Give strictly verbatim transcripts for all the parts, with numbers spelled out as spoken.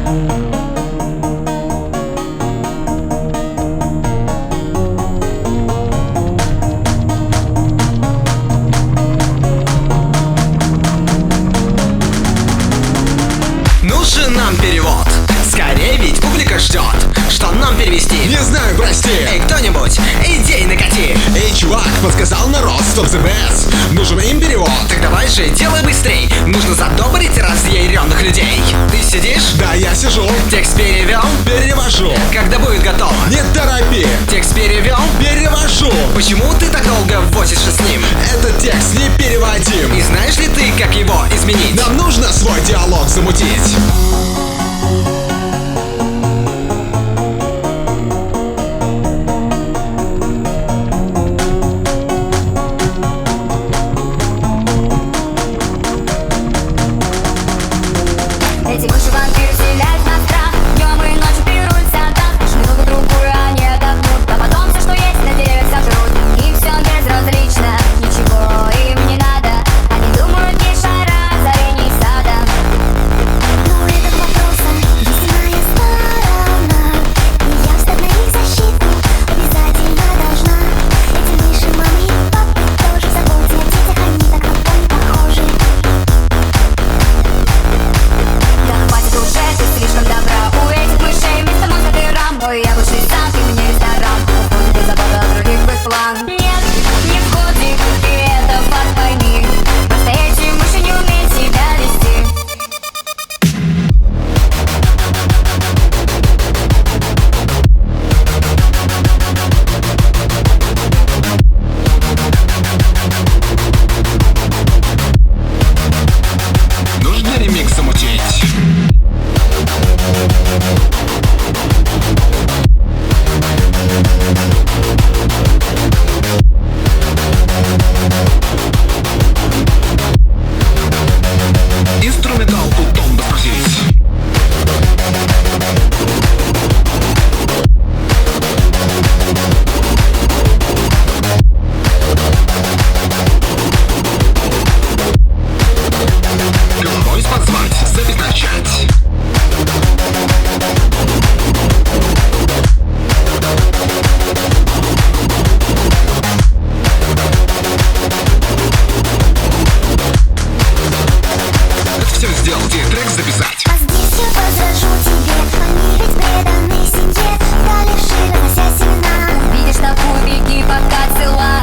Нужен нам перевод. Скорее, ведь публика ждет. Что нам перевести? Не знаю, прости. Эй, кто-нибудь, идей накати. Эй, чувак, подсказал народ, стоп зе бэс. Нужен им перевод. Так давай же, делай быстрей. Нужно задобрить разъяренных людей. Ты сидишь? Да, я сижу. Текст перевел? Перевожу. Когда будет готово? Не торопи. Текст перевел? Перевожу. Почему ты так долго возишься с ним? Этот текст не переводим. И знаешь ли ты, как его изменить? Нам нужно свой диалог замутить. Эти мыши вампиры вселяют на страх. Днем и ночью пируют в садах. Шмылку другую они отдохнут, а потом все, что есть, на деревьях сожрут. Им все безразлично, ничего им не надо. Они думают лишь о разорении сада. Но этот вопросом истинная сторона, и я встать на их защиту обязательно должна. Эти мыши, мамы и папы тоже заботятся о детях, они так на фон похожи. Да хватит уже, ты слишком добра. У этих мышей вместо мозга дыра. Мой яблочный сад, и мне ресторан. Уходит без заботы о других в их план. Нет, не входит, и это факт, пойми. Просто эти мыши не умеют себя вести. Нужно ремикс замутить. Инструменталку тон допросить. Головой позвать, запись начать. Как все сделать и трек записать? А здесь я возражу тебе, они ведь преданы семье. Дали шире, разнося семена. Видишь толпу, беги, пока цела.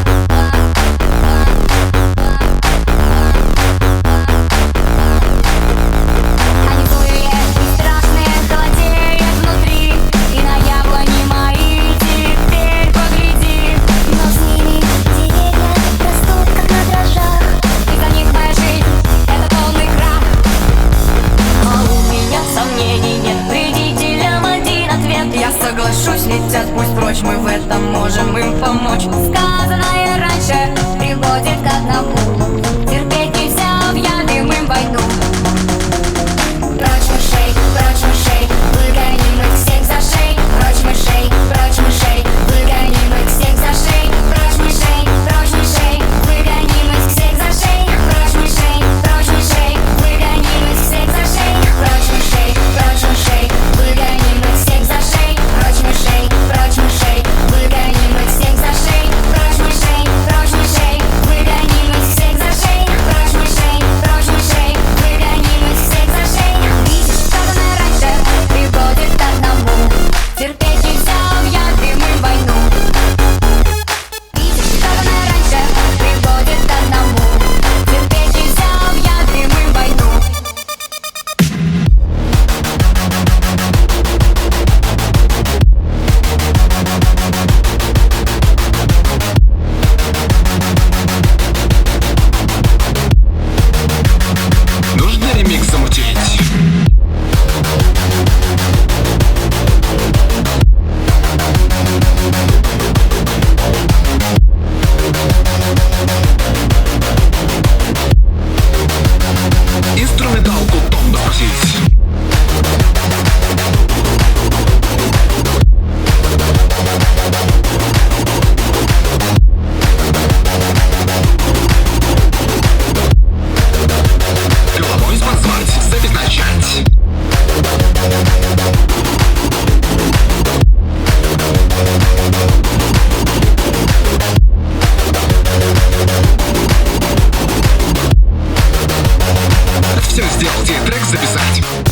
Они злые и страшные, холодеют внутри. И на яблони мои теперь погляди. Но с ними деревья растут, как на дрожжах. И за них моя жизнь — это полный крах. А у меня сомнений нет, вредителям один ответ. Я соглашусь, летят пусть прочь, мы в этом можем им помочь. Сказанное раньше приводит к одному: терпеть нельзя, объявим им войну. Прочь мышей, прочь мышей, выгоним их всех за шей. Прочь мышей, прочь мышей, выгоним их всех за шей. Прочь мышей, прочь мышей, выгоним их всех за шей. Прочь мышей, прочь мышей, выгоним их всех за шей. Прочь мышей, прочь мышей, выгоним их всех за шей. Прочь мышей, прочь мышей, выгоним их всех за шей. сделать и трек записать.